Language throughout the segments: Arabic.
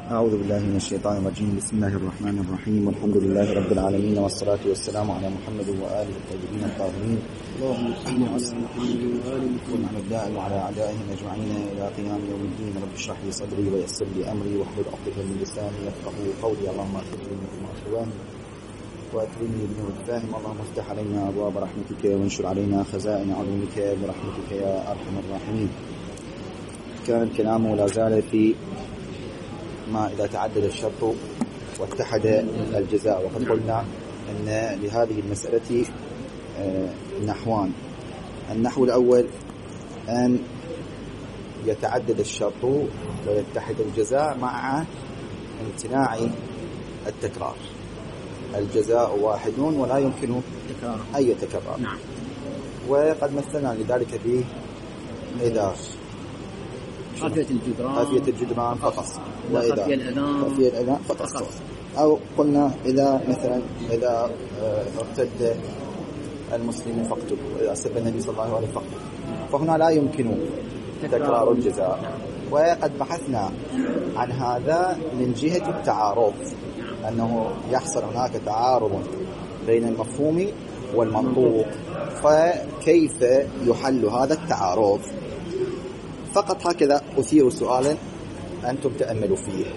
أعوذ بالله من الشيطان الرجيم. بسم الله الرحمن الرحيم، والحمد لله رب العالمين، والصلاة والسلام على محمد وآله الطيبين الطاهرين. اللهم صل وسلم على الداعي وعلى أعدائهم أجمعين إلى قيام يوم الدين. رب اشرح لي صدري ويسر لي أمري واحلل عقدة من لساني يفقهوا قولي. اللهم اغفر لي ما أخواني وأكرمني بنور الفاهم. اللهم افتح علينا أبواب رحمتك وانشر علينا خزائن علومك برحمتك يا أرحم الراحمين. كان الكلام ولا زال في ما إذا تعدد الشرط واتحد الجزاء، وقد قلنا أن لهذه المسألة نحوان. النحو الأول أن يتعدد الشرط ويتحد الجزاء مع امتناع التكرار. الجزاء واحد ولا يمكن أي تكرار. نعم. وقد مثلنا لذلك به إذا خافية الجدران فقط، وخافية الأذان فقط. أو قلنا إذا مثلا إذا ارتد المسلم فاقتله، إذا سب النبي صلى الله عليه وسلم فاقتله، فهنا لا يمكن تكرار الجزاء. وقد بحثنا عن هذا من جهة التعارض، أنه يحصل هناك تعارض بين المفهوم والمنطوق، فكيف يحل هذا التعارض؟ فقط هكذا أثير سؤالا أنتم تأملوا فيه.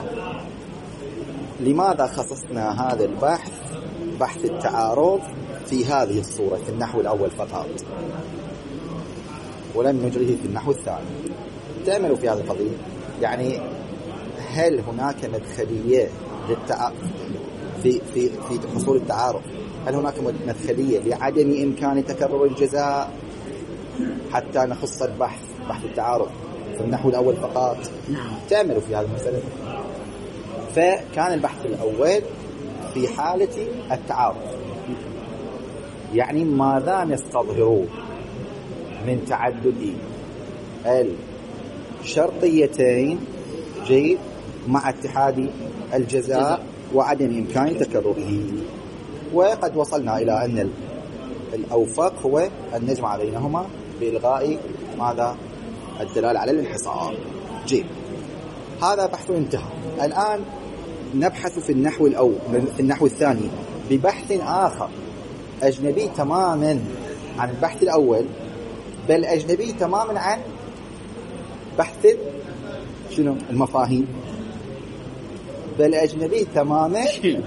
لماذا خصصنا هذا البحث، بحث التعارض، في هذه الصورة في النحو الأول فقط، ولم نجره في النحو الثاني؟ تأملوا في هذا القضية. يعني هل هناك مدخلية في حصول التعارض؟ هل هناك مدخلية لعدم إمكان تكرر الجزاء حتى نخص بحث التعارض في النحو الأول فقط؟ تأملوا في هذه المسألة. فكان البحث الأول في حالة التعارض، يعني ماذا نستظهر من تعدد الشرطيتين جيد مع اتحاد الجزاء وعدم إمكان تكرره. وقد وصلنا إلى أن الأوفق هو أن نجمع بينهما بإلغاء ماذا؟ الدلالة على الانحصار. جيد، هذا بحث انتهى. الآن نبحث في النحو الأول، في النحو الثاني، ببحث آخر أجنبي تماما عن البحث الأول، بل أجنبي تماما عن بحث المفاهيم، بل أجنبي تماما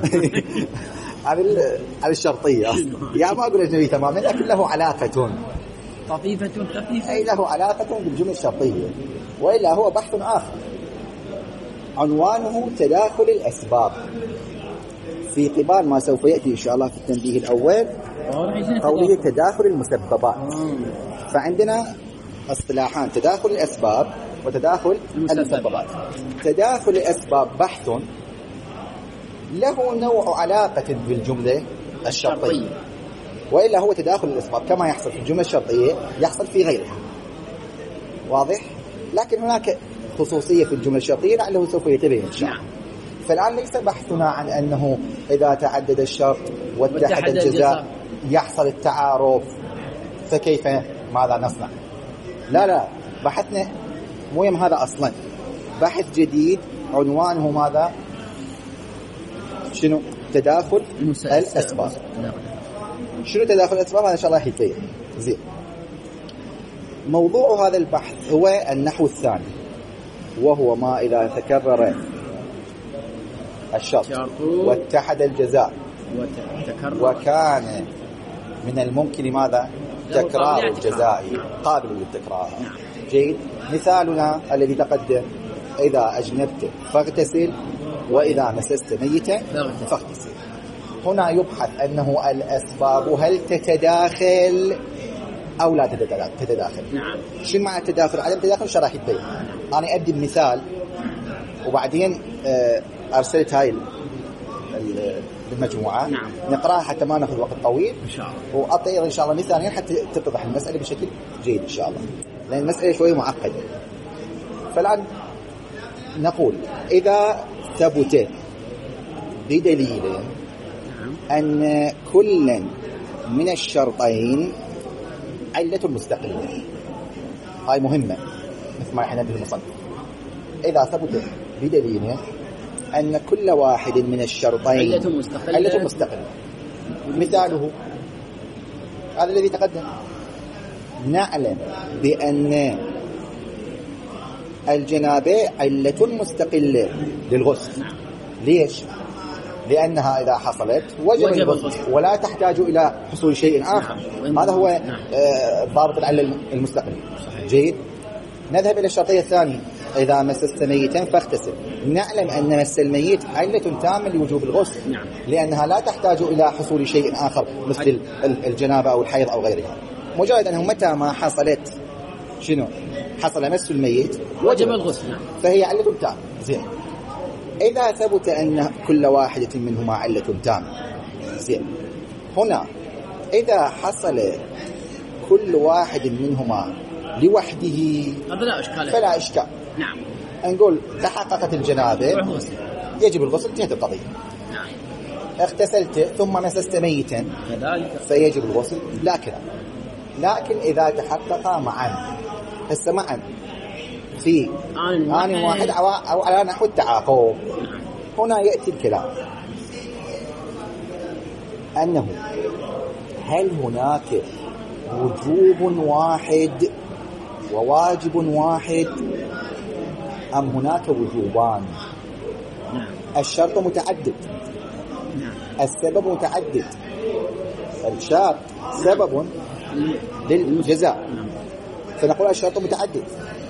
على الشرطية. يعني ما أقول أجنبي تماما، لكن له علاقة طفيفة خفيفة، أي له علاقة بالجملة الشرطية، وإلا هو بحث آخر عنوانه تداخل الأسباب، في قبال ما سوف يأتي إن شاء الله في التنبيه الأول قوله تداخل المسببات. فعندنا اصطلاحان: تداخل الأسباب وتداخل المسببات. تداخل الأسباب بحث له نوع علاقة بالجملة الشرطية، وإلا هو تداخل الأسباب كما يحصل في الجملة الشرطية يحصل في غيرها. واضح؟ لكن هناك خصوصية في الجملة الشرطية لعله سوف يتبين إن شاء الله. فالآن ليس بحثنا عن أنه إذا تعدد الشرط واتحد الجزاء يحصل التعارض، فكيف ماذا نصنع؟ لا، بحثنا مهم هذا أصلا بحث جديد عنوانه ماذا؟ شنو؟ تداخل الأسباب. شنو تداخل الأسباب؟ هذا إن شاء الله يحيطين. زين، موضوع هذا البحث هو النحو الثاني، وهو ما إذا تكرر الشرط واتحد الجزاء وكان من الممكن ماذا؟ تكرار الجزاء، قابل للتكرار. جيد، مثالنا الذي تقدم: إذا أجنبت فاغتسل، وإذا مسست ميتا فاغتسل. هنا يبحث أنه الأسباب هل تتداخل أو لا تتداخل. شو معنى التداخل؟ عدم التداخل شرح البيت. أنا أدي المثال وبعدين أرسلت هاي المجموعة. نقرأها حتى ما نأخذ وقت طويل إن شاء الله، وأعطي إن شاء الله مثالين حتى تتضح المسألة بشكل جيد إن شاء الله، لأن المسألة شوية معقدة. فالآن نقول: إذا ثبت بدليل أن كل من الشرطين علة مستقلة، هاي مهمة مثل ما يحنا به المصنف. إذا ثبت بدليل أن كل واحد من الشرطين علة مستقلة. مثاله هذا الذي تقدم. نعلم بأن الجنابة علة مستقلة للغسل. ليش؟ لأنها إذا حصلت وجب الغسل ولا تحتاج إلى حصول شيء آخر. هذا هو ضابط العلة المستقلة. جيد. نذهب إلى الشرطية الثانية. إذا مسست ميتا فاغتسل. نعلم أن مس الميت علة تامة لوجوب الغسل لأنها لا تحتاج إلى حصول شيء آخر مثل الجنابة أو الحيض أو غيرها. مجرد أنه متى ما حصلت حصل مس الميت وجب الغسل، فهي علة تامة. زين. إذا ثبت أن كل واحدة منهما علة تامة، زين، هنا إذا حصل كل واحد منهما لوحده فلا إشكال. نعم. نقول تحققت الجنابة يجب الغسل، انتهت القضية. نعم. اغتسلت ثم مسست ميتا فيجب الغسل، لا كلام. لكن إذا تحققا معا، هسه معا في آن واحد أو على نحو التعاقب، هنا يأتي الكلام أنه هل هناك وجوب واحد وواجب واحد أم هناك وجوبان؟ الشرط متعدد، السبب متعدد. الشرط سبب للجزاء، فنقول الشرط متعدد.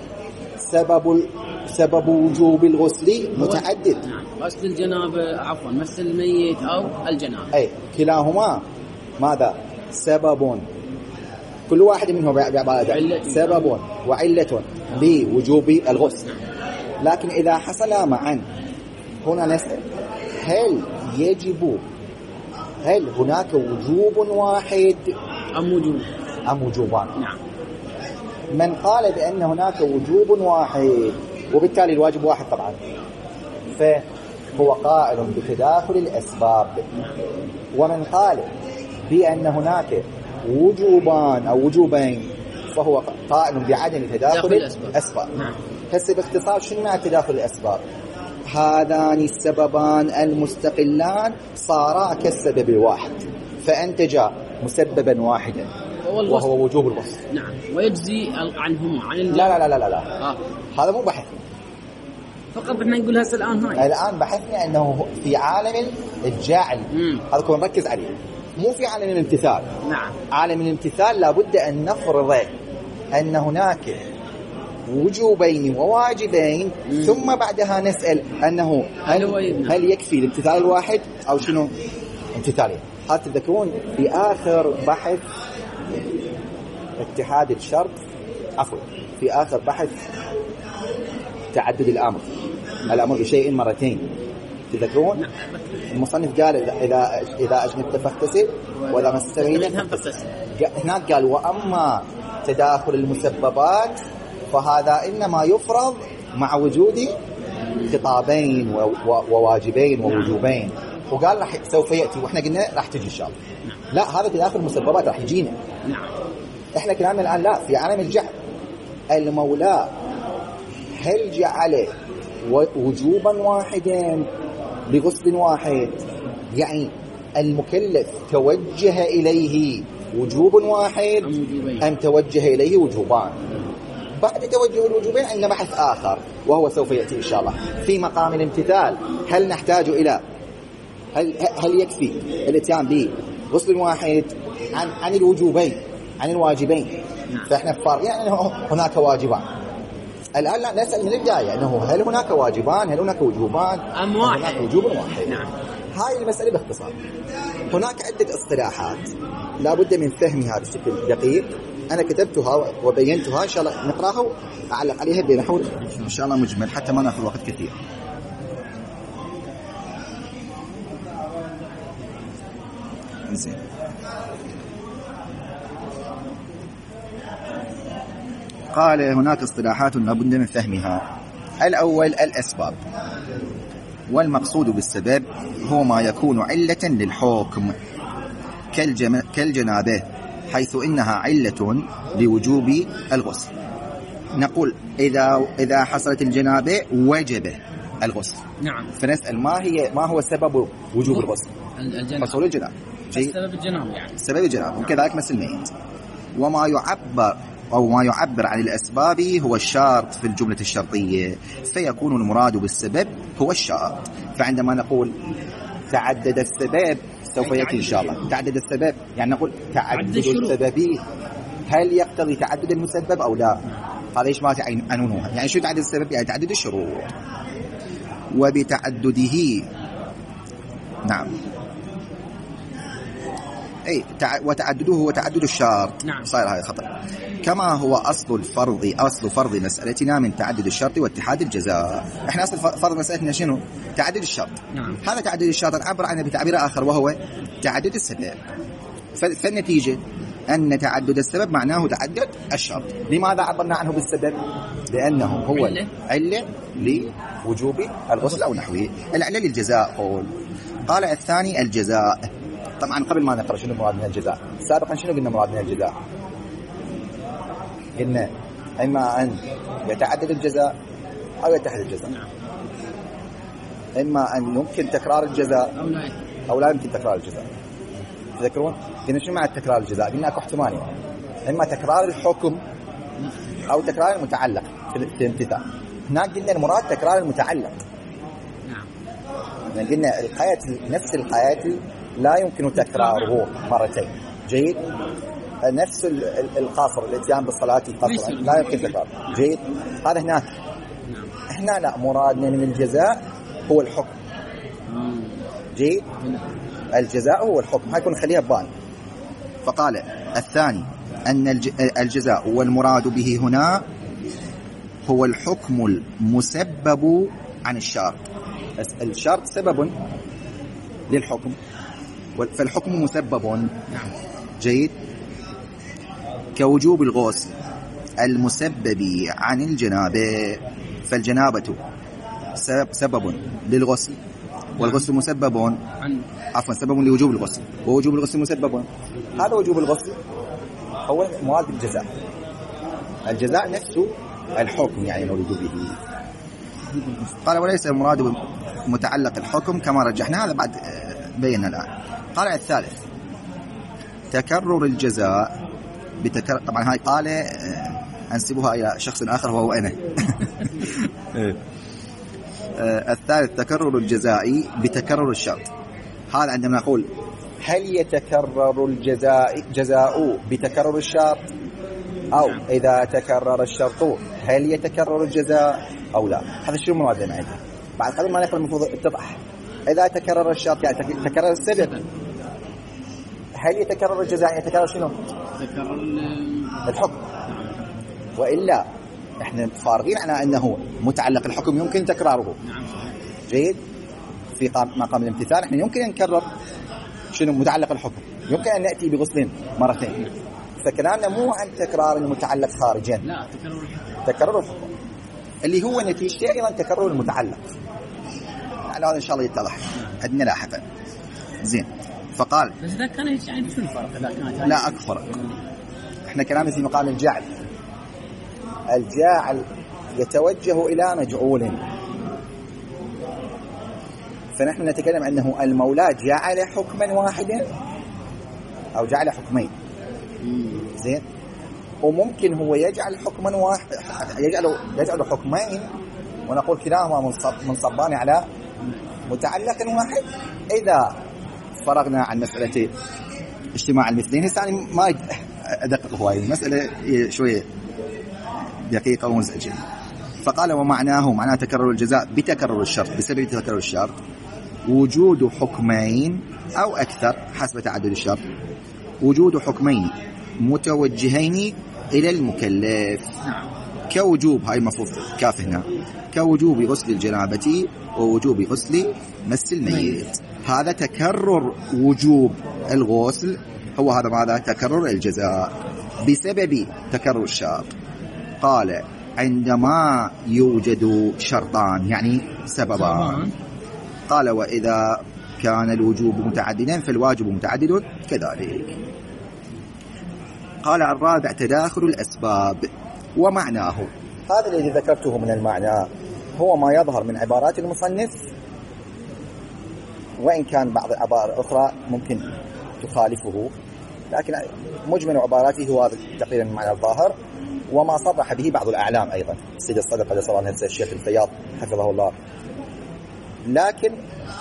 سبب وجوب الغسل متعدد. غسل الجنابة، عفوا مس الميت أو الجنابة، أي كلاهما ماذا؟ سبب. كل واحد منهم بعبارة سبب وعلة بوجوب الغسل. لكن إذا حصل معا هنا نسأل هل هناك وجوب واحد أم وجوبان؟ نعم. من قال بأن هناك وجوب واحد وبالتالي الواجب واحد طبعا، فهو قائل بتداخل الأسباب. ومن قال بأن هناك وجوبان أو وجوبين فهو قائل بعدم تداخل الأسباب. هسه باختصار شنو معنى تداخل الأسباب؟ هذان السببان المستقلان صارا كالسبب الواحد فأنتجا مسببا واحدا وهو وجوب الغسل. نعم. ويجزي عنهما عن لا. هذا مو بحث فقط. احنا نقول هسه الآن بحثنا أنه في عالم الجعل. هذا كون نركز عليه، مو في عالم الامتثال. نعم. عالم الامتثال لابد أن نفرض أن هناك وجوبين وواجبين ثم بعدها نسأل أنه هل يكفي الامتثال الواحد أو شنو امتثالين. هذا تذكرون في آخر بحث اتحاد الشرط، عفوا في آخر بحث تعدد الأمر بشيء مرتين، تذكرون؟ المصنف قال إذا أجنبت فاغتسل وإذا مسست ميتا فاغتسل. هناك قال وأما تداخل المسببات فهذا إنما يفرض مع وجود خطابين وواجبين ووجوبين. وقال سوف يأتي، وإحنا قلنا راح تجي إن شاء الله. لا، هذا تداخل المسببات راح يجينا. إحنا كلامنا الآن لا في عالم الجعل. المولى هل جعل وجوبا واحدا بغسل واحد؟ يعني المكلف توجه إليه وجوب واحد أم توجه إليه وجوبان؟ بعد توجه الوجوبين عندنا بحث آخر وهو سوف يأتي إن شاء الله في مقام الامتثال. هل نحتاج إلى هل يكفي الاتيان بغسل واحد عن الوجوبين عن الواجبين؟ فإحنا فارقين أنه هناك واجبان. الآن لا نسأل من البداية أنه هل هناك واجبان، هل هناك وجوبان أم واحد؟ هناك وجوب واحد. هاي المسألة باختصار. هناك عدة اصطلاحات لا بد من فهمها بشكل دقيق. أنا كتبتها وبينتها، إن شاء الله نقراها وأعلق عليها بنحو إن شاء الله مجمل حتى ما نأخذ وقت كثير. زين. قال هناك اصطلاحات لابد من فهمها. الأول الأسباب، والمقصود بالسبب هو ما يكون علة للحكم كالجنابة، حيث إنها علة لوجوب الغسل. نقول إذا حصلت الجنابة وجب الغسل. نعم. فنسأل ما هو سبب وجوب الغسل؟ الجنابة. حصول الجنابة. سبب الجنابة يعني. سبب الجنابة. وكذلك مثل الميت. وما يعبر عن الأسباب هو الشرط في الجملة الشرطية، فيكون المراد بالسبب هو الشرط. فعندما نقول تعدد السبب سوف يأتي إن شاء الله. تعدد السبب يعني نقول تعدد السبب هل يقتضي تعدد المسبب أو لا؟ هذا إيش ما عنونها. يعني شو تعدد السبب؟ يعني تعدد الشروط. وبتعدده نعم أي وتعدده هو تعدد الشرط. نعم. صاير هذا خطأ. كما هو أصل فرض مسألتنا من تعدد الشرط واتحاد الجزاء. إحنا أصل فرض مسألتنا شنو؟ تعدد الشرط. نعم. هذا تعدد الشرط نعبر عنه بتعبير آخر وهو تعدد السبب. فالنتيجة أن تعدد السبب معناه تعدد الشرط. لماذا عبرنا عنه بالسبب؟ لأنه هو علة لوجوب الغسل أو نحوه. العلة للجزاء. قال الثاني الجزاء. طبعا قبل ما نقرأ شنو مراد من الجزاء، سابقا شنو قلنا مراد من الجزاء؟ قلنا إما أن يتعدد الجزاء أو يتحد الجزاء. إما أن يمكن تكرار الجزاء أو لا يمكن تكرار الجزاء. تذكرون؟ قلنا شنو معنى تكرار الجزاء؟ قلنا أكو احتمالين، إما تكرار الحكم أو تكرار المتعلق في الامتثال. هناك قلنا المراد تكرار المتعلق. يعني قلنا الحياة نفس الحياة لا يمكن تكراره مرتين. جيد. نفس القاصر الاتيان بالصلاة قصرا لا يمكن تكراره. جيد. هذا هناك. احنا لا، مرادنا من الجزاء هو الحكم. جيد. الجزاء هو الحكم. هاي كون نخليها ببال. فقال الثاني أن الجزاء والمراد به هنا هو الحكم المسبب عن الشرط. الشرط سبب للحكم فالحكم مسبب. جيد. كوجوب الغسل المسبب عن الجنابة، فالجنابة سبب للغسل والغسل مسبب سبب لوجوب الغسل ووجوب الغسل مسبب. هذا وجوب الغسل هو مراد بالجزاء. الجزاء نفسه الحكم يعني نريد به. قال وليس المراد متعلق الحكم كما رجحنا. هذا بعد بينا الآن. قال الثالث تكرر الجزاء طبعا هاي قال أنسبها إلى شخص آخر وهو أنا. الثالث تكرر الجزاء بتكرر الشرط. هذا عندما نقول هل يتكرر جزاء بتكرر الشرط، أو إذا تكرر الشرط هل يتكرر الجزاء أو لا. هذا شو المراد لنا عندنا. بعد قبل ما نقرأ المفروض اتضح. إذا تكرر الشرط يعني تكرر السبب. هل يتكرر الجزاء يتكرر شنو؟ تكرر الحكم. وإلا احنا فارغين على أنه متعلق الحكم يمكن تكراره. جيد. في مقام الامتثال احنا يمكن أن نكرر شنو متعلق الحكم، يمكن أن نأتي بغسل مرتين. فكلامنا مو عن تكرار المتعلق خارجا، لا تكرر الحكم اللي هو نتيجته أيضا تكرر المتعلق. على هذا إن شاء الله يتضح عندنا لاحقا. زين. فقال بس إذا كان يعني شو الفرق إذا كانت لا أكفر. إحنا كلامنا في مقام الجعل. الجاعل يتوجه إلى مجعول، فنحن نتكلم أنه المولى جعل حكما واحدا أو جعل حكمين. زين. وممكن هو يجعل حكما واحد، يجعل حكمين ونقول كلاهما منصبان على متعلق واحد. إذا فرغنا عن مسألة اجتماع المثلين الثاني ما أدقق هواي المسألة شوية دقيقة ومزعجة. فقال ومعناه معناه تكرر الجزاء بتكرر الشرط بسبب تكرر الشرط وجود حكمين أو أكثر حسب تعدد الشرط، وجود حكمين متوجهين إلى المكلف كوجوب، هاي المفروض كاف هنا، كوجوب غسل الجنابة ووجوب غسل مس الميت. هذا تكرر وجوب الغسل، هو هذا ماذا؟ تكرر الجزاء بسبب تكرر الشرط. قال عندما يوجد شرطان يعني سببان. قال وإذا كان الوجوب متعددا فالواجب متعدد كذلك. قال الرابع تداخل الأسباب ومعناه. هذا الذي ذكرته من المعنى هو ما يظهر من عبارات المصنف، وإن كان بعض العبارات الأخرى ممكن تخالفه، لكن مجمل عباراته هو هذا تقريبا المعنى الظاهر، وما صرح به بعض الأعلام أيضا، السيد الصدر قد صار عنه الشيخ الفياض حفظه الله. لكن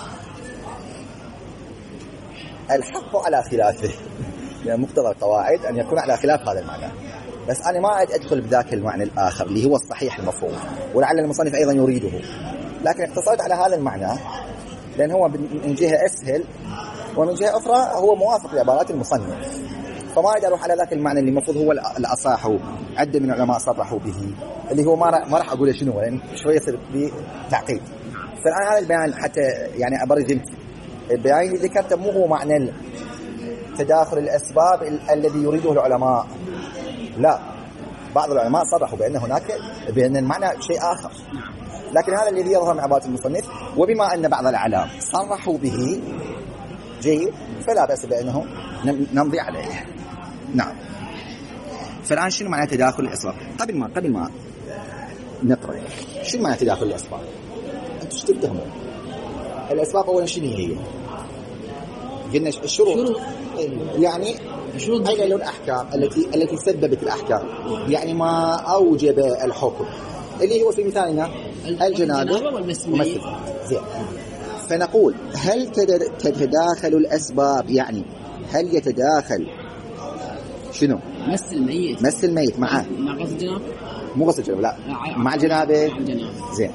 الحق على خلافه، يعني مقتضى القواعد أن يكون على خلاف هذا المعنى. بس أنا ما أدخل بذاك المعنى الآخر اللي هو الصحيح المفروض، ولعل المصنف أيضا يريده، لكن اقتصرت على هذا المعنى لأن هو من جهة أسهل، ومن جهة أخرى هو موافق لعبارات المصنف، فما أقدر أروح على ذاك المعنى اللي المفروض هو الأصح. عدة من العلماء صرحوا به، اللي هو ما راح أقول شنو، لأن شوية يصير بتعقيد. فالآن هذا البيان حتى يعني أبرز البيان اللي ذكرته مو هو معنى تداخل الأسباب الذي يريده العلماء، لا، بعض العلماء صرحوا بأن المعنى شيء آخر، لكن هذا الذي يظهر من عبارة المصنف. وبما أن بعض الأعلام صرحوا به جيد، فلا بأس بأنه نمضي عليه. نعم. فالآن شنو معنى تداخل الأسباب؟ قبل ما نقرأ شنو معنى تداخل الأسباب؟ أنتم شو تفهمون؟ الأسباب أولا شنو هي؟ قلنا الشروط، يعني علل الأحكام التي سببت الأحكام، يعني ما أوجب الحكم، اللي هو في مثالنا الجنابة والمسل. زين. فنقول هل تتداخل الأسباب، يعني هل يتداخل شنو؟ مس الميت مع غسل الجنابة، مو غسل الجنابة، لا، مع الجنابة. زين.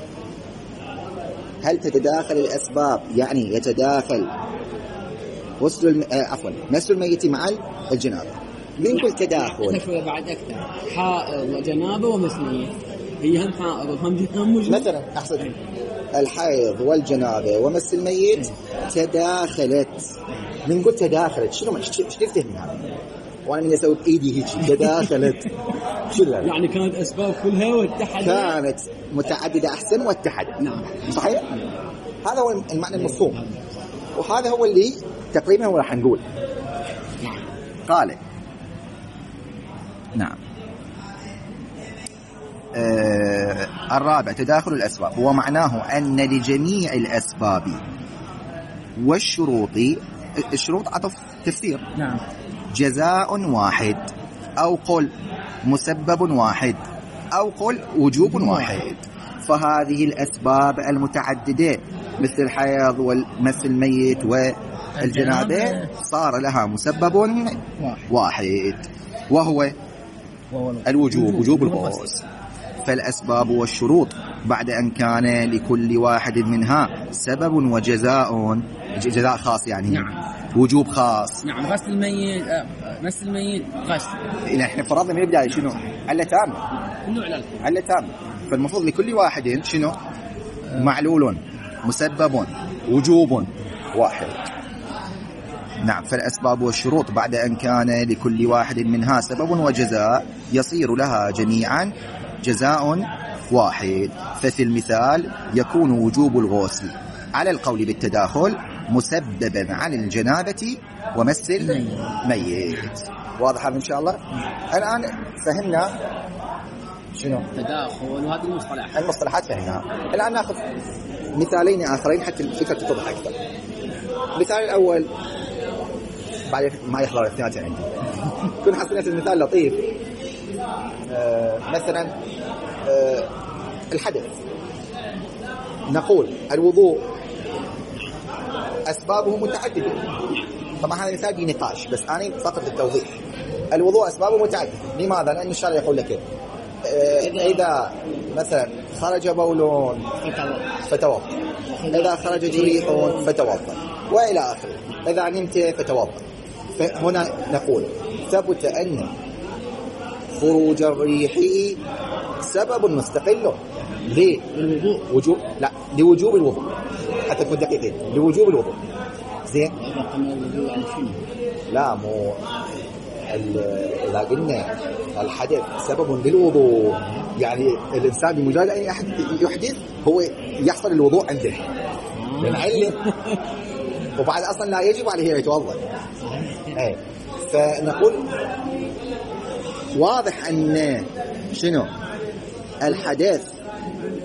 هل تتداخل الأسباب، يعني يتداخل مس الميت مع الجنابة؟ من كل تداخل بعد أكثر حائض وجنابة ومس ميت، هي هم حائض وهم جنابة مثلا. أحسن. الحيض والجنابة ومس الميت تداخلت. من قلت تداخلت شنو تفتهم منها؟ وانا من اسوي بايدي هيك تداخلت شو يعني كانت اسباب كلها واتحدت، كانت متعدده احسن واتحدت. نعم صحيح. هذا هو المعنى المفهوم، وهذا هو اللي تقريبا هو راح نقول. قال نعم. الرابع تداخل الأسباب، ومعناه أن لجميع الأسباب والشروط، الشروط عطف تفسير، نعم، جزاء واحد، أو قل مسبب واحد، أو قل وجوب واحد. فهذه الأسباب المتعددة مثل الحيض والمس الميت والجنابة صار لها مسبب واحد، وهو الوجوب، وجوب الغسل. فالأسباب والشروط بعد أن كان لكل واحد منها سبب وجزاء، جزاء خاص يعني، نعم، وجوب خاص. نعم. غسل الميت، مس الميت، غسل. إذا إحنا فرضنا من البداية شنو؟ علة تامة، كله علة تامة. فالمفروض لكل واحد شنو؟ معلول، مسبب، وجوب واحد. نعم. فالأسباب والشروط بعد أن كان لكل واحد منها سبب وجزاء يصير لها جميعا جزاء واحد. ففي المثال يكون وجوب الغسل على القول بالتداخل مسببا عن الجنابة ومس الميت. واضح هذا إن شاء الله؟ الآن فهمنا شنو تداخل وهذه المصطلحات فهمناها. الآن نأخذ مثالين آخرين حتى الفكرة تتضح أكثر. المثال الأول بعد ما يخلص الاثنين عندي كن حسنا المثال لطيف. مثلا الحدث، نقول الوضوء أسبابه متعددة. طبعا هذا مثال في نقاش، بس أنا فقط للتوضيح. الوضوء أسبابه متعددة. لماذا؟ لأن الشارع يقول لك إذا مثلا خرج بول فتوضأ، إذا خرج ريح فتوضأ، وإلى آخره. إذا نمت فتوضأ. فهنا نقول ثبت أن خروج الريح سبب مستقل لوجوب، لا، لوجوب الوضوء، حتى تكون دقيقين، لوجوب الوضوء. زين. لا، مو إذا قلنا الحدث سبب للوضوء، يعني الإنسان بمجرد أن يحدث هو يحصل الوضوء عنده من علم، وبعد أصلا لا يجب عليه يتوضأ. أي. فنقول واضح أن شنو الحدث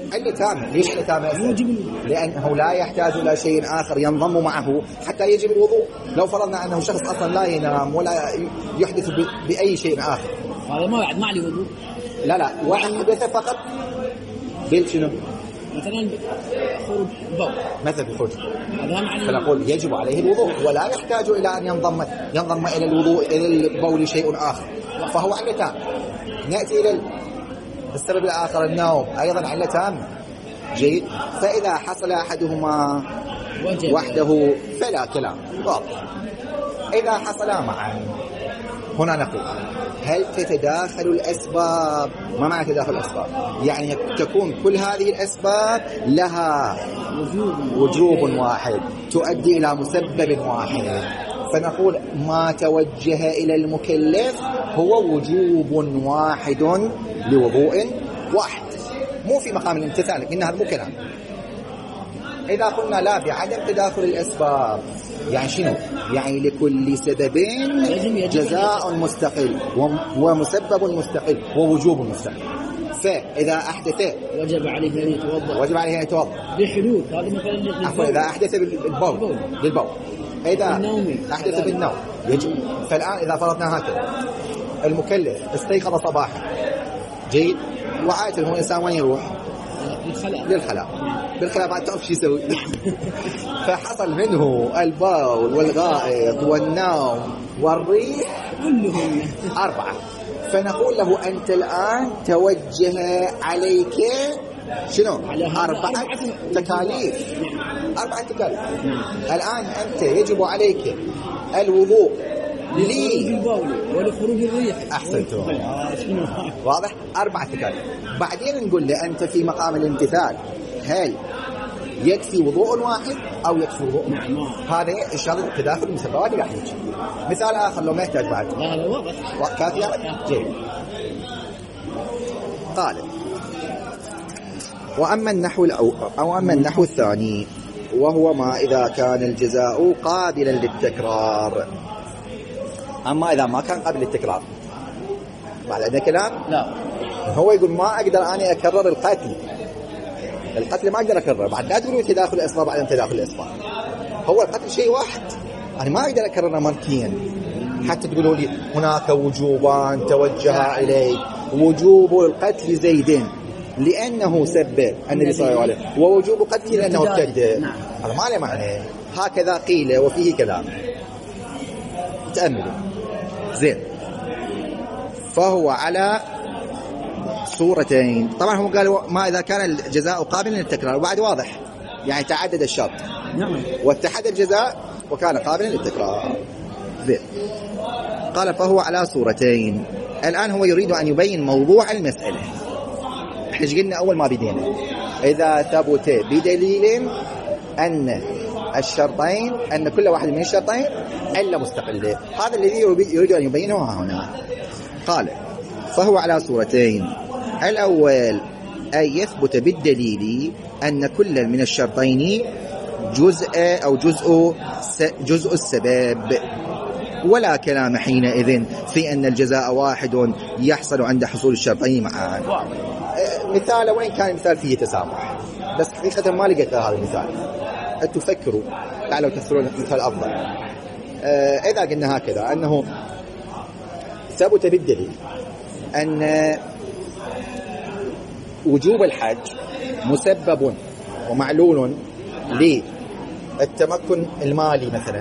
علة تامة. ليش علة تامة؟ لأنه لا يحتاج إلى شيء آخر ينضم معه حتى يجب الوضوء. لو فرضنا أنه شخص أصلا لا ينام ولا يحدث بأي شيء آخر، هذا ما بعد ما عليه وضوء. لا وحدث فقط شنو؟ مثلا خروج بول، مثل خروج، هذا معنى فنقول يجب عليه الوضوء ولا يحتاج إلى أن ينضم إلى الوضوء إلى البول شيء آخر، فهو علتان. نأتي إلى السبب الآخر النوم، أيضا علتان. جيد. فإذا حصل أحدهما وحده فلا كلام واضح. إذا حصلا معا هنا نقول هل تتداخل الأسباب؟ ما معنى تداخل الأسباب؟ يعني تكون كل هذه الأسباب لها وجوب واحد تؤدي إلى مسبب واحد، فنقول ما توجه إلى المكلف هو وجوب واحد لوضوء واحد، مو في مقام الامتثال، لكن هذا مو كلام. إذا قلنا لا بعدم تداخل الأسباب، يعني شنو؟ يعني لكل سبب جزاء مستقل ومسبب مستقل ووجوب مستقل. فإذا أحدث وجب عليه أن يتوضأ بحدود هذا مثلا. إذا أحدث بالبول إذا أحدث بالنوم يجب. فالآن إذا فرضنا هكذا، المكلف استيقظ صباحا، جيد، وعادة هو إنسان وين يروح؟ للخلاء. بالخلاء بعد تعرف شو يسوي؟ فحصل منه البول والغائط والنوم والريح كلهم 4. فنقول له أنت الآن توجه عليك شنو؟ 4 تكاليف. 4 تكاليف. الآن أنت يجب عليك الوضوء ولخروج الريح. أحسنتم. واضح؟ 4 تكاليف. بعدين نقول له أنت في مقام الامتثال، هل يكفي وضوء واحد أو يكفي وضوء؟ هذا إن شاء الله تداخل المسببات اللي راح يجي. مثال آخر لو ما يحتاج بعد. هذا واضح. كافي. جيد. قال: وأما النحو الثاني وهو ما إذا كان الجزاء قابلا للتكرار. أما إذا ما كان قابل للتكرار، بعد عندنا كلام؟ لا. هو يقول ما أقدر أنا أكرر القتل ما أقدر أكرره. بعد لا تقولوا تداخل الأسباب بعد تداخل الأسباب، هو القتل شيء واحد، أنا ما أقدر أكرره مرتين حتى تقولوا لي هناك وجوبان توجه إليه. وجوب القتل زيد لأنه سب النبي صلى الله عليه وسلم، ووجوب قتله لأنه ارتد. هذا ما له معنى. هكذا قيل وفيه كلام. تأملوا. زين. فهو على صورتين. طبعا هم قالوا ما إذا كان الجزاء قابلا للتكرار، وبعد واضح يعني تعدد الشرط. نعم. واتحد الجزاء وكان قابلا للتكرار. زين. قال فهو على صورتين. الآن هو يريد أن يبين موضوع المسألة. احنا قلنا أول ما بدينا إذا ثبت بدليل أن الشرطين، أن كل واحد من الشرطين إلا مستقل، هذا الذي يريد أن يبينه ها هنا. قال فهو على صورتين. الأول أن يثبت بالدليل أن كل من الشرطين جزء السبب، ولا كلام حينئذ في أن الجزاء واحد يحصل عند حصول الشرطين معا. مثال وين كان المثال فيه تسامح، بس حقيقة ما لقيت هذا المثال. أنتم فكروا تعالوا تفسرون مثال أفضل. إذا قلنا هكذا أنه ثبت بالدليل أن وجوب الحج مسبب ومعلول للتمكن المالي مثلا،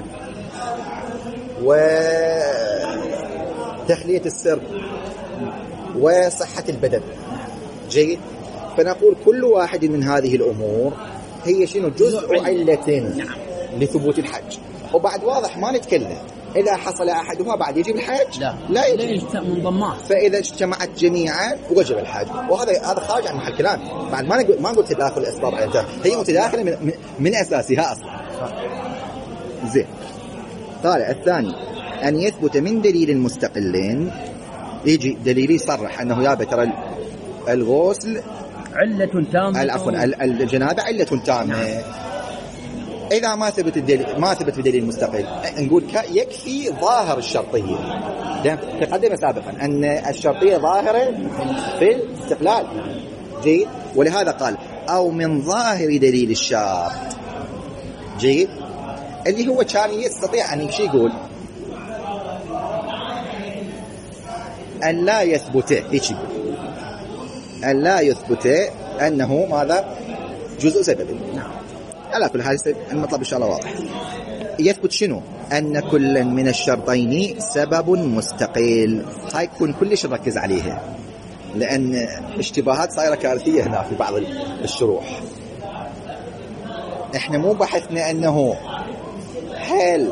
وتخلية السر، وصحة البدن. جيد. فنقول كل واحد من هذه الأمور هي شنو؟ جزء علة لثبوت الحج. وبعد واضح ما نتكلم إذا حصل أحدها بعد يجب الحج؟ لا يجب. فإذا اجتمعت جميعا وجب الحج. وهذا خارج عن محل كلام. بعد ما نقول تداخل الأسباب، هي متداخلة من أساسها أصلا. زين. قال الثاني أن يثبت من دليل مستقل، يجي دليل يصرح أنه يا بتر الغسل علة تامة، عفوا الجنابة علة تامة. إذا ما ثبت بدليل مستقل نقول يكفي ظاهر الشرطية. تقدم سابقا أن الشرطية ظاهرة في الاستقلال. جيد. ولهذا قال أو من ظاهر دليل الشرط. جيد. اللي هو كان يستطيع أن يقول أن لا يثبت، أن لا يثبت أنه ماذا جزء سبب. نعم. على كل حال المطلب إن شاء الله واضح. يثبت شنو؟ أن كل من الشرطين سبب مستقل. هاي يكون كلش نركز عليها لأن اشتباهات صايرة كارثية هنا في بعض الشروح. احنا مو بحثنا أنه هل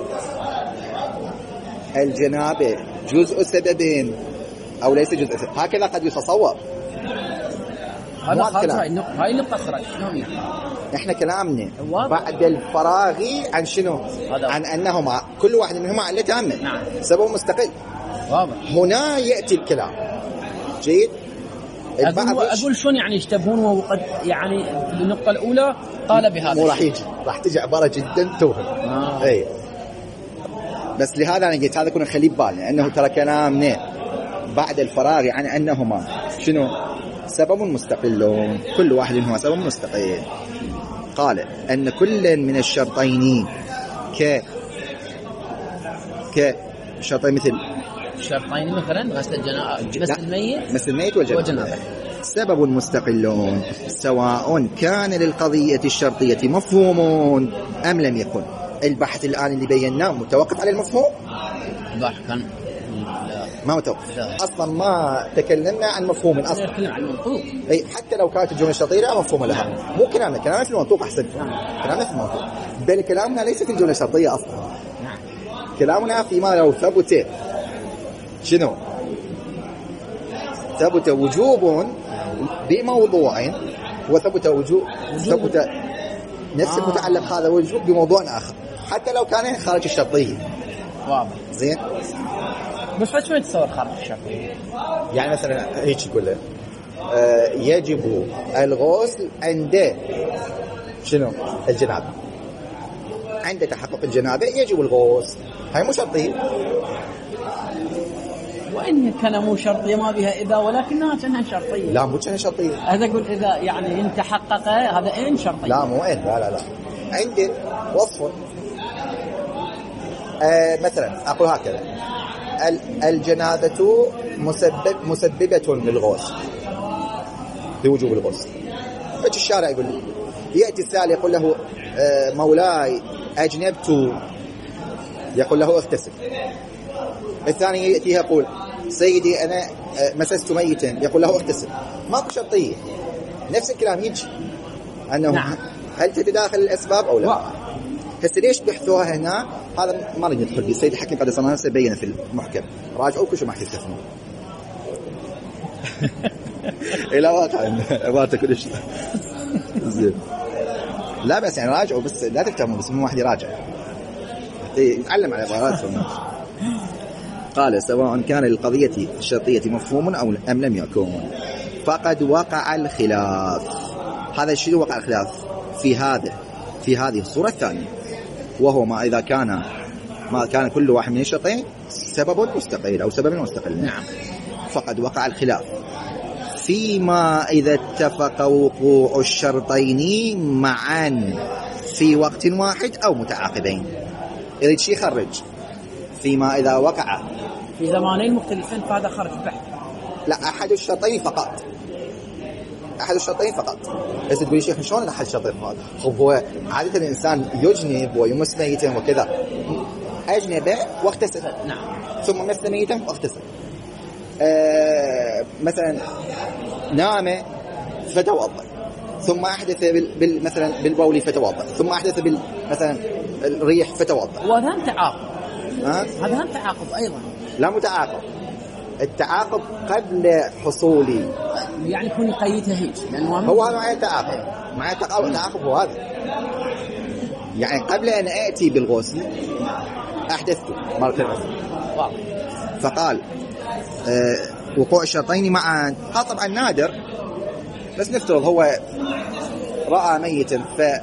الجنابة جزء سببين أو ليس جزء سبب، هكذا قد يتصور. هذا هاي النقطة خرج. شلون يعني؟ احنا كلامنا بعد الفراغ عن شنو؟ عن أنهما كل واحد منهما علة تامة. نعم. سبب مستقل. واضح. هنا يأتي الكلام. جيد. أقول شلون يعني يشتبهون وقد يعني النقطة الأولى قال بهذا. مو راح تجي عبارة جدا توهم. أي. بس لهذا أنا قلت هذا كنا نخليه ببالنا أنه ترى كلامنا بعد الفراغ عن أنهما شنو؟ سبب مستقل، كل واحد منهما سبب مستقل. قال أن كل من الشرطين الشرطين مثل الشرطين مثلا مثل الميت والجنابة سبب مستقل سواء كان للقضية الشرطية مفهوم أم لم يكن. البحث الآن اللي بيناه متوقف على المفهوم؟ كان ما متوقف أصلا، ما تكلمنا عن مفهوم أصلا. نتكلم عن المنطوق. أي حتى لو كانت الجملة الشرطية لا مفهوم لها. مو كلامنا في المنطوق أحسن. كلامنا في المنطوق، بل كلامنا ليس في الجملة الشرطية أصلا. كلامنا فيما لو ثبت شنو؟ ثبت وجوب بموضوع وثبت ثبت نفس المتعلق هذا وجوب بموضوع آخر حتى لو كان خارج الشرطية. واضح. زين. بس شو يتصور خارج الشرطية؟ يعني مثلا هيك يقول له يجب الغسل عند شنو؟ الجنابة. عند تحقق الجنابة يجب الغسل. هاي مو شرطية. وإن كان مو شرطية ما بها إذا ولكنها كانها شرطية. لا مو كانها شرطية. هذا أقول إذا يعني إن تحقق هذا إن شرطية. لا مو إن. لا عندي وصف. مثلا أقول هكذا الجنابة مسببة للغسل بوجوب الغسل. فجأة الشارع يقول لي يأتي السائل يقول له مولاي أجنبت، يقول له اغتسل. الثاني يأتي يقول سيدي أنا مسست ميتا، يقول له اغتسل. ماكو شرطية. نفس الكلام يجي أنه نعم. هل تتداخل الأسباب أو لا. هسه ليش بحثوها هنا؟ هذا ما نقدر ندخل فيه. السيد الحكيم قد صنعنا سيبين في المحكم، راجعوا كل شيء ما حيستثنوا. إلى واقع عبارته كلش زين. لا بس يعني راجعوا، بس لا تفتهموا، بس مو واحد يراجع يتعلم على عباراتهم. قال سواء كان للقضية الشرطية مفهوم أو أم لم يكن فقد وقع الخلاف. هذا الشيء وقع الخلاف في هذه الصورة الثانية، وهو ما إذا كان كل واحد من الشرطين سبب مستقل أو سبب مستقل. نعم. فقد وقع الخلاف فيما إذا اتفق وقوع الشرطين معا في وقت واحد أو متعاقبين. يريد شيء يخرج فيما إذا وقع في زمانين مختلفين، فهذا خرج بحث. لا أحد الشرطين فقط. بس تقول شيخ شلون أحد الشرطين فقط؟ خب هو عادة الإنسان يجنب ويمس ميتا وكذا. أجنب واغتسل. نعم. ثم مس ميتا واغتسل. مثلا نام فتوضأ، ثم أحدث مثلا بالبول فتوضأ، ثم أحدث مثلا الريح فتوضأ. وهذا تعاقب. هذا هم تعاقب أيضا. لا متعاقب. التعاقب قبل حصول يعني يكون قيدها هيك هو هذا معي تعاقب. معي تعاقب هو هذا يعني قبل أن أأتي بالغسل أحدثته مرة. فقال وقوع الشرطين معا. طبعا نادر، بس نفترض هو رأى ميتا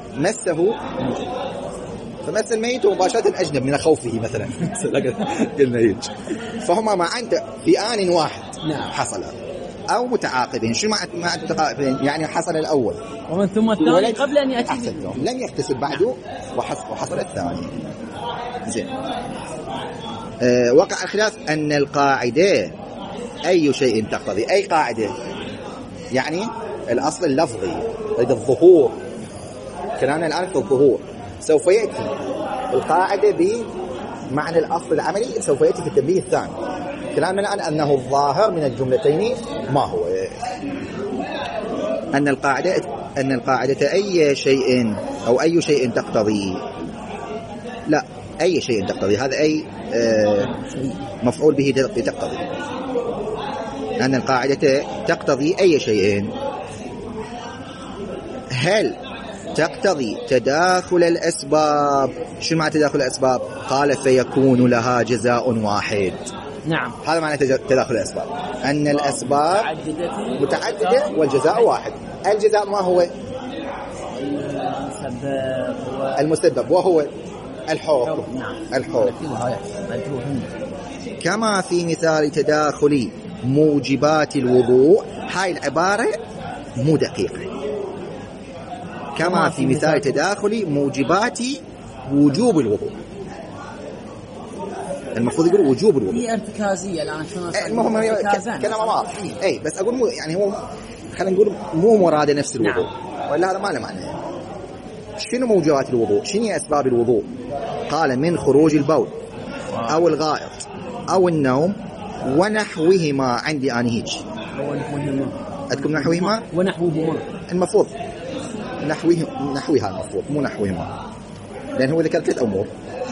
فمس الميت ومباشرة أجنب من خوفه مثلا. قلنا هيك. فهما معا في آن واحد. نعم. حصل. أو متعاقبين. شو معنى متعاقبين؟ يعني حصل الأول ومن ثم الثاني قبل أن يأتي، لم يحتسب بعده وحصل الثاني. زين. وقع الخلاف أن القاعدة أي شيء تقتضي. أي قاعدة يعني الأصل اللفظي هذا الظهور. كلامنا الآن في الظهور، سوف يأتي القاعدة بمعنى الأصل العملي، سوف يأتي في التنبيه الثاني. كلامنا الآن أنه الظاهر من الجملتين ما هو أن القاعدة أي شيء أو أي شيء تقتضي. لا، أي شيء تقتضي، هذا أي مفعول به تقتضي. أن القاعدة تقتضي أي شيء. هل تقتضي تداخل الأسباب؟ شو معنى تداخل الأسباب؟ قال فيكون لها جزاء واحد. نعم، هذا معنى تداخل الأسباب، أن الأسباب متعددة والجزاء واحد. الجزاء ما هو؟ المسبب، وهو الحكم. الحكم. كما في مثال تداخل موجبات الوضوء. هاي العبارة مو دقيقة. كما في مثال تداخل موجبات وجوب الوضوء، المفروض يقول وجوب الوضوء. هي ارتكازية الآن. المهم كلام واضح. أي بس أقول مو يعني هو خلينا نقول مو مراد نفس الوضوء. نعم. ولا هذا ما له معنى. شنو موجبات الوضوء؟ شنو أسباب الوضوء؟ قال من خروج البول أو الغائط أو النوم ونحوهما. عندي أنا هيك أتكم نحوهما ونحوهما، المفروض نحوها المفروض مو نحوهما، لأن هو ذكر 3 أمور: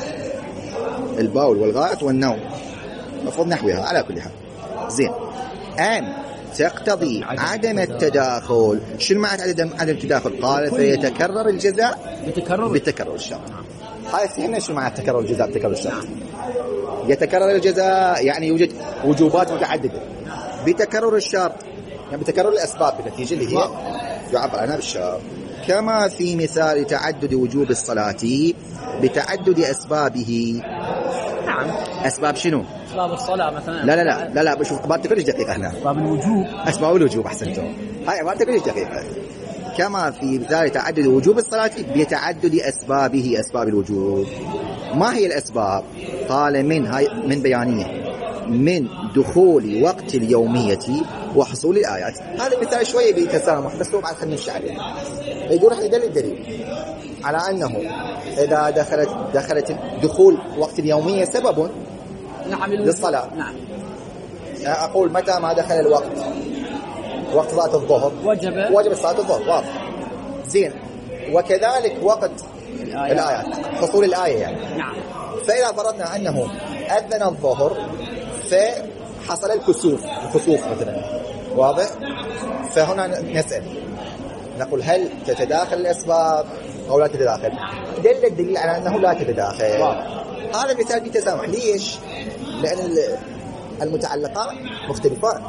البول والغائط والنوم، المفروض نحوها على كل حال. زين. أم تقتضي عدم التداخل. شنو معنى عدم التداخل؟ قال فيتكرر الجزاء بتكرر الشرط. هاي فهمنا شو معنى تكرر الجزاء بتكرر الشرط. يتكرر الجزاء يعني يوجد وجوبات متعددة بتكرر الشرط، يعني بتكرر الأسباب بالنتيجة اللي هي يعبر عنها بالشرط. كما في مثال تعدد وجوب الصلاة بتعدد أسبابه. نعم. أسباب شنو؟ أسباب الصلاة مثلا. لا بشوف ما تكونش دقيقة هنا. أسباب الوجوب. أسباب الوجوب أحسنتم. هاي ما تكونش دقيقة. كما في مثال تعدد وجوب الصلاة بتعدد أسبابه. أسباب الوجوب ما هي الأسباب؟ قال من بيانية من دخول وقت اليومية وحصول الآيات. هذا مثال شوية بتسامح بس هو بعد خلينا نمشي عليه. يقول راح يدل الدليل على أنه إذا دخلت دخول وقت اليومية سبب للصلاة. نعم. أقول متى ما دخل الوقت، وقت صلاة الظهر وجب صلاة الظهر، واضح. زين. وكذلك وقت الآيات، حصول الآية يعني. نعم. فإذا فرضنا أنه أذن الظهر فحصل الكسوف مثلا، واضح. فهنا نسأل نقول هل تتداخل الأسباب أو لا تتداخل؟ دل الدليل على أنه لا تتداخل. هذا مثال بتسامح. ليش؟ لأن المتعلقات مختلفات.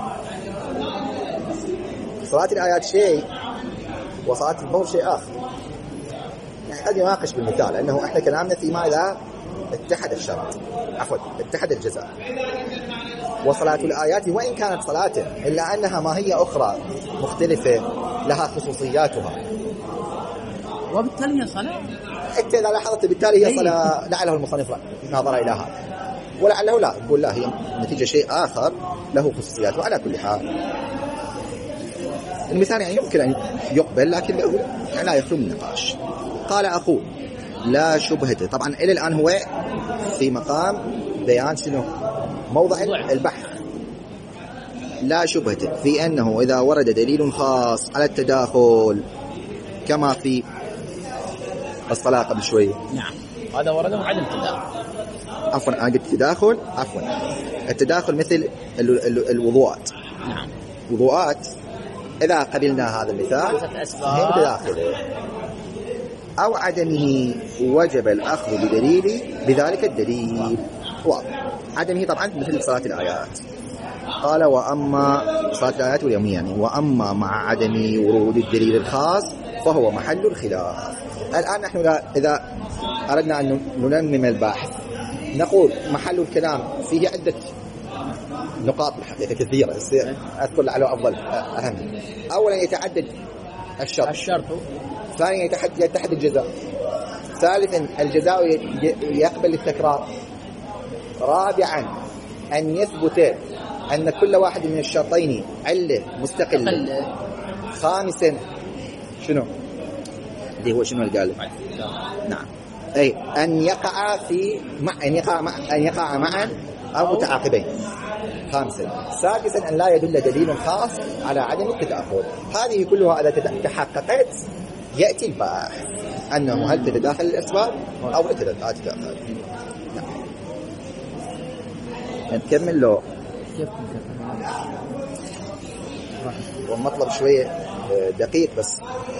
صلاة الآيات شيء وصلاة الظهر شيء آخر. يعني قد يناقش بالمثال أنه إحنا كلامنا فيما إذا اتحد الشرط، اتحد الجزاء. وصلاة الآيات وإن كانت صلاة إلا أنها ماهية أخرى مختلفة لها خصوصياتها، وبالتالي هي صلاة. أنت إذا لاحظت بالتالي هي صلاة. لعله المصنف نظر إلى هذا ولعله لا، يقول لا، هي نتيجة شيء آخر له خصوصيات. وعلى كل حال المثال يعني يمكن أن يقبل لكن يعني لا يخلو من النقاش. قال أخوه لا شبهة. طبعا إلى الآن هو في مقام بيان شنو موضع البحث. لا شبهة في أنه إذا ورد دليل خاص على التداخل كما في الصلاة قبل شوي. نعم. هذا ورد عدم التداخل. عفوا أنا قلت تداخل. عفوا التداخل مثل الوضوءات. نعم. وضوءات إذا قبلنا هذا المثال هي متداخلة أو عدمه وجب الأخذ بدليل بذلك الدليل. واضح. عدمه طبعا مثل صلاة الآيات. قال وأما صلاة الآيات واليومية يعني وأما مع عدم ورود الدليل الخاص فهو محل الخلاف. الآن نحن إذا أردنا أن ننمم البحث نقول محل الكلام فيه عدة نقاط الحقيقة كثيرة، بس أذكر لعله أفضل أهم. أولا يتعدد الشرط. ثانيا يتحد الجزاء. ثالثا الجزاء يقبل التكرار. رابعا أن يثبت أن كل واحد من الشرطين علة مستقلة. خامسا شنو اللي هو شنو اللي قاله؟ نعم، أي أن يقع معا أو متعاقبين. خامسا. سادسا أن لا يدل دليل خاص على عدم التداخل. هذه كلها إذا تحققت يأتي الباحث أنه هل تتداخل الأسباب أو لا تتداخل. نكمل له والمطلب شوية دقيق بس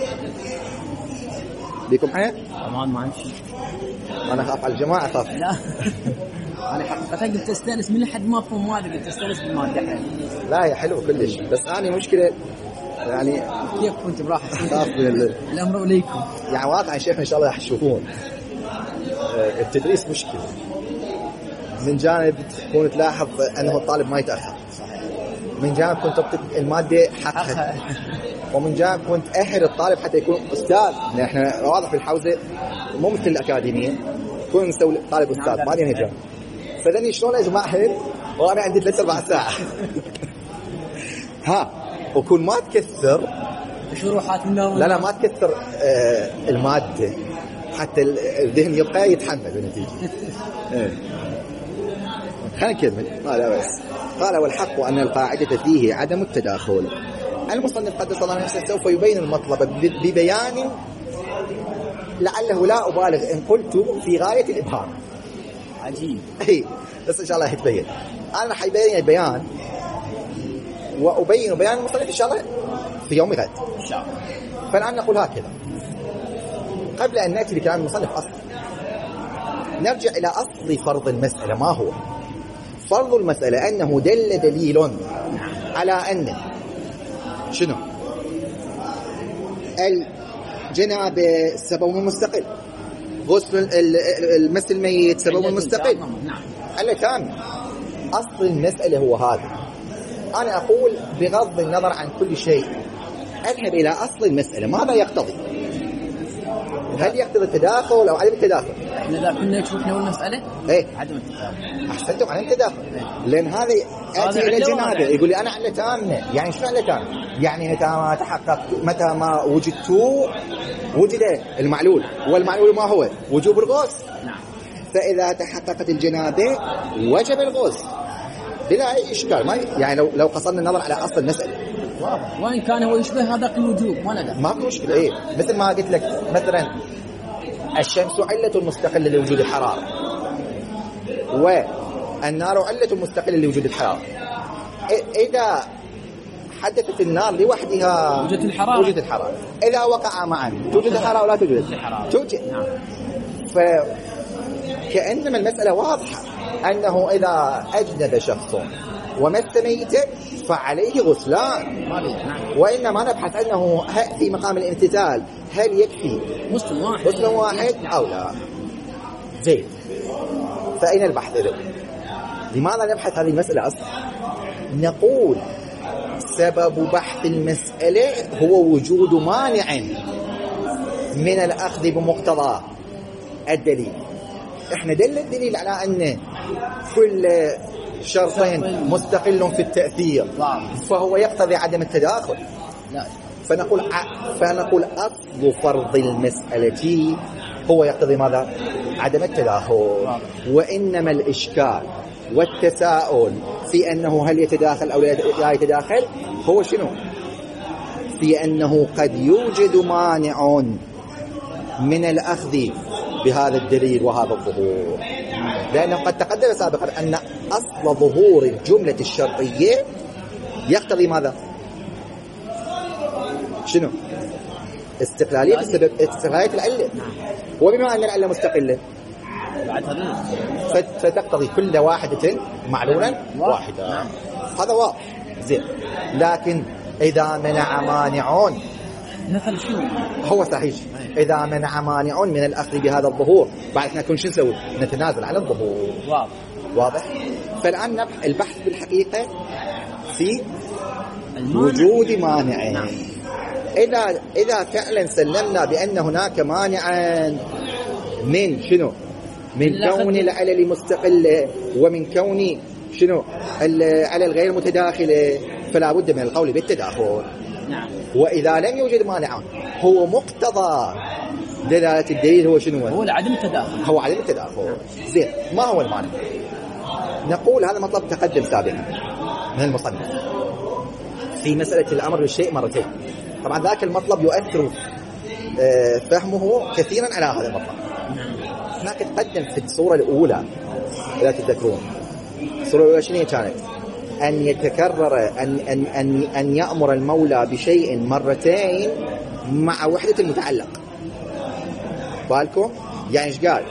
بيكم معي؟ ما أمشي. أنا خاف على الجماعة خاف. لا أنا حقيقة قلت تستأنس من لحد ما أفهم ماذا قلت تستأنس بالمادة. لا يا حلو كلش، بس أنا مشكلة يعني كيف كنت براحة خاف من الأمر إليكم. يعني واقع شيخنا إن شاء الله يشوفون التدريس مشكلة. من جانب تكون تلاحظ أنه الطالب ما يتأخر، من جانب كنت تطلب المادة حقها، ومن جانب كنت أهل الطالب حتى يكون أستاذ. نحن واضح في الحوزة مو مثل الأكاديمية كون نسوي طالب أستاذ ما لي نجاح. فذني شلون يا جماعة وأنا عندي 3-4 ساعة وكون ما تكثر شروحات النوم. لا ما تكثر المادة حتى الذهن يبقى يتحمل بالنتيجة. خلينا نكمل. قال والحق أن القاعدة فيه عدم التداخل. المصنف قدس الله نفسه سوف يبين المطلب ببيان لعله لا أبالغ إن قلت في غاية الإبهام. عجيب. بس إن شاء الله يتبين. أنا حيبين البيان وأبين بيان المصنف إن شاء الله في يوم غد إن شاء الله. فالآن نقول هكذا قبل أن نأتي بكلام المصنف أصلا نرجع إلى أصل فرض المسألة. ما هو فرض المسألة؟ أنه دل دليل على أن شنو الجنابة سبب مستقل، غسل المس الميت سبب مستقل. على تام أصل المسألة هو هذا. أنا أقول بغض النظر عن كل شيء أذهب إلى أصل المسألة ماذا يقتضي. هل يقتضي التداخل أو عدم التداخل؟ احنا ذا كنا شوفنا والمسألة عدم التداخل. أحسنتم عن التداخل. لأن هذا آتي إلى الجنابة يقول لي أنا علة تامة. يعني شو علة تامة؟ يعني متى ما تحقق متى ما وجد المعلول، والمعلول ما هو وجوب الغسل. فإذا تحققت الجنابة وجب الغسل بلا أي إشكال. ما يعني لو قصرنا النظر على أصل المسألة وإن كان هو يشبه هذا الوجوب ما في مشكلة. مثل ما قلت لك مثلا الشمس علة مستقلة لوجود الحرارة، والنار علة مستقلة لوجود الحرارة. إذا حدثت النار لوحدها وجد الحرارة. إذا وقع معا توجد الحرارة ولا توجد. فكأنما المسألة واضحة أنه إذا أجنب شخص ومس ميتا فعليه غسلان، وإنما نبحث أنه في مقام الامتثال هل يكفي غسل واحد أو لا. زين، فأين البحث إذن؟ لماذا نبحث هذه المسألة أصلا؟ نقول سبب بحث المسألة هو وجود مانع من الأخذ بمقتضى الدليل. احنا دل الدليل على أن كل شرطين مستقل في التأثير فهو يقتضي عدم التداخل. فنقول أصل فرض المسألة هو يقتضي ماذا؟ عدم التداخل. وإنما الإشكال والتساؤل في أنه هل يتداخل أو لا يتداخل هو شنو؟ في أنه قد يوجد مانع من الأخذ بهذا الدليل وهذا الظهور، لأنه قد تقدم سابقا أن أصل ظهور الجملة الشرطية يقتضي ماذا؟ شنو؟ استقلالية السبب، استقلالية العلة. وبما أن العلة مستقلة فتقتضي كل واحدة معلولا واحدا. هذا واضح. زين، لكن إذا منع مانع مثل شنو هو صحيح؟ إذا منع مانع من الأخذ بهذا الظهور بعد نكون شو نسوي؟ نتنازل عن الظهور. واضح. فالآن البحث بالحقيقة في وجود مانع. إذا فعلا سلمنا بأن هناك مانعا من شنو؟ من كون العلل مستقلة ومن كون شنو؟ العلل غير متداخلة، فلا بد من القول بالتداخل. نعم. وإذا لم يوجد مانع، هو مقتضى دلالة الدليل هو شنو؟ هو عدم التداخل. هو عدم التداخل. زين، ما هو المانع؟ نقول هذا مطلب تقدم سابقا من المصنف في مسألة الأمر بالشيء مرتين. طبعا ذاك المطلب يؤثر فهمه كثيرا على هذا المطلب. هناك تقدم في الصورة الأولى إذا تذكرون، الصورة الأولى شنو كانت؟ أن يتكرر أن يأمر المولى بشيء مرتين مع وحدة المتعلق. بالكم؟ يعني إيش قال؟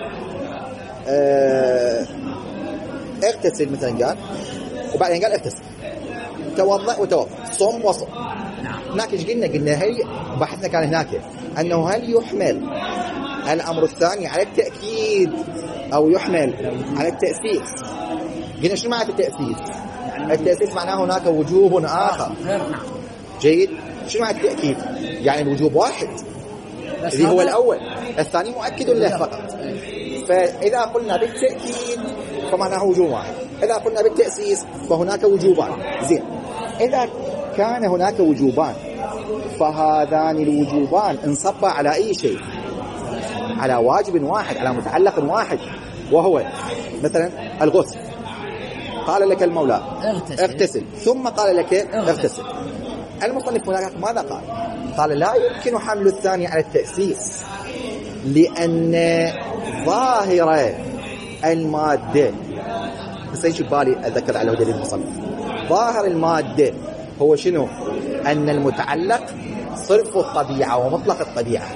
اغتسل مثلا قال، وبعدين قال اغتسل، توضأ وتوضأ، صم وصم. هناك ايش قلنا هل بحثنا كان هناك أنه هل يحمل الأمر الثاني على التأكيد أو يحمل على التأسيس؟ قلنا شنو معنى التأسيس؟ التأسيس معناه هناك وجوب آخر. جيد. شنو معنى التأكيد؟ يعني الوجوب واحد اللي هو الأول، الثاني مؤكد له فقط. فإذا قلنا بالتأكيد فمعناه وجوب واحد، إذا قلنا بالتأسيس فهناك وجوبان. زين، إذا كان هناك وجوبان فهذان الوجوبان انصبا على أي شيء؟ على واجب واحد، على متعلق واحد، وهو مثلا الغسل. قال لك المولى اغتسل، ثم قال لك اغتسل. المصنف هناك ماذا قال؟ قال لا يمكن حمل الثاني على التأسيس، لأن ظاهر المادة، بس ايش بالي أذكر على دليل المصنف، ظاهر المادة هو شنو؟ أن المتعلق صرف الطبيعة ومطلق الطبيعة.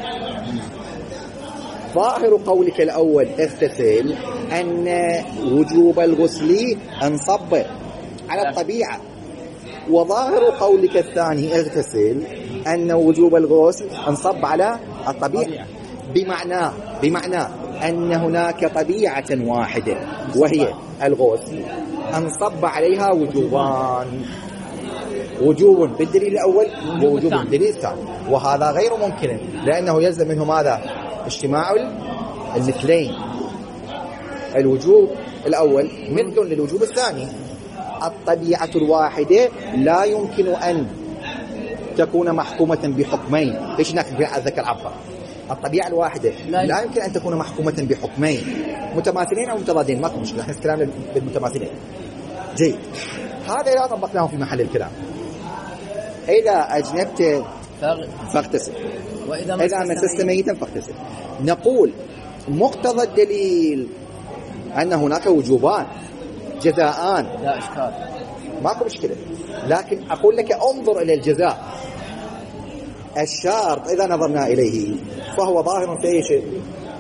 ظاهر قولك الأول اغتسل أن وجوب الغسل انصب على الطبيعة، وظاهر قولك الثاني اغتسل أن وجوب الغسل انصب على الطبيعة، بمعنى أن هناك طبيعة واحدة وهي الغسل انصب عليها وجوبان، وجوب بالدليل الأول ووجوب بالدليل الثاني، وهذا غير ممكن لأنه يلزم منه ماذا؟ اجتماع المثلين. الوجوب الأول مثل للوجوب الثاني. الطبيعة الواحدة لا يمكن أن تكون محكومة بحكمين. ايش أذكر عبر؟ الطبيعة الواحدة لا يمكن أن تكون محكومة بحكمين متماثلين أو متضادين. ماكو مشكلة، احنا كلامنا بالمتماثلين. جيد، هذا لا طبقناه في محل الكلام. إذا أجنبت فاغتسل، إذا مسست ميتا فاغتسل. نقول مقتضى الدليل أن هناك وجوبان جزاءان، لا إشكال، ماكو مشكلة، لكن أقول لك انظر إلى الجزاء. الشرط إذا نظرنا إليه فهو ظاهر في أي شيء؟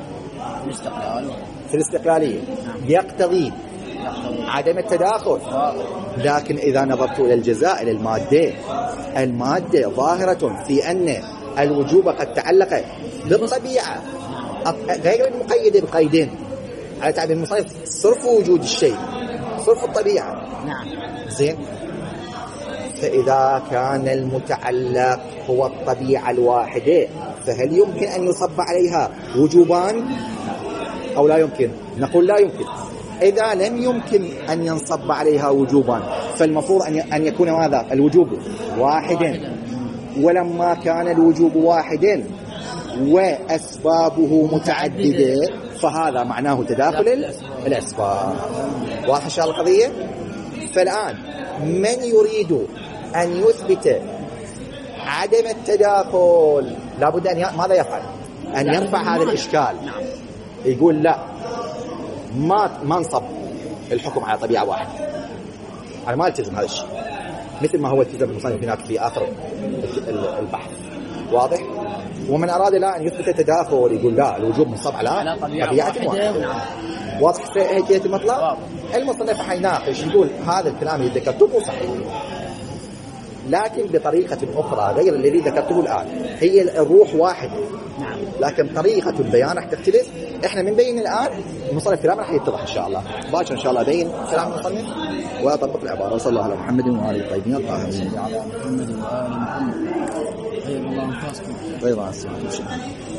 في الاستقلالية. يقتضي عدم التداخل. لكن إذا نظرت إلى الجزاء، إلى المادة ظاهرة في أن الوجوب قد تعلق بالطبيعة غير المقيد بقيدين، على تعبير المصنف صرف وجود الشيء، صرف الطبيعة. نعم. زين، فإذا كان المتعلق هو الطبيعة الواحدة فهل يمكن أن يصب عليها وجوبان أو لا يمكن؟ نقول لا يمكن. إذا لم يمكن أن ينصب عليها وجوبان فالمفروض أن يكون ماذا؟ الوجوب واحدا. ولما كان الوجوب واحدا وأسبابه متعددة فهذا معناه تداخل الأسباب. واضح شاء القضية؟ فالآن من يريد أن يثبت عدم التداخل لابد أن ماذا يفعل؟ أن يرفع هذا الإشكال. يقول لا، ما نصب الحكم على طبيعة واحدة، أنا ما التزم هذا الشيء مثل ما هو التزم المصنف هناك في آخر البحث. واضح؟ ومن أراد لا أن يثبت التداخل يقول لا، الوجوب منصب على طبيعة واحدة. واضح هيك المطلب؟ المصنف حيناقش يقول هذا الكلام اللي ذكرته مو صحيح، لكن بطريقة أخرى غير الذي ذكرته الآن. هي الروح واحدة لكن طريقة البيان راح تختلف. احنا بنبين الآن المصنف كلامنا راح يتضح إن شاء الله باكر إن شاء الله بين كلام المصنف وأطبق العبارة. صلى الله على محمد وآله الطيبين الطاهرين. على محمد وآل محمد. طيب الله ينفعكم. طيب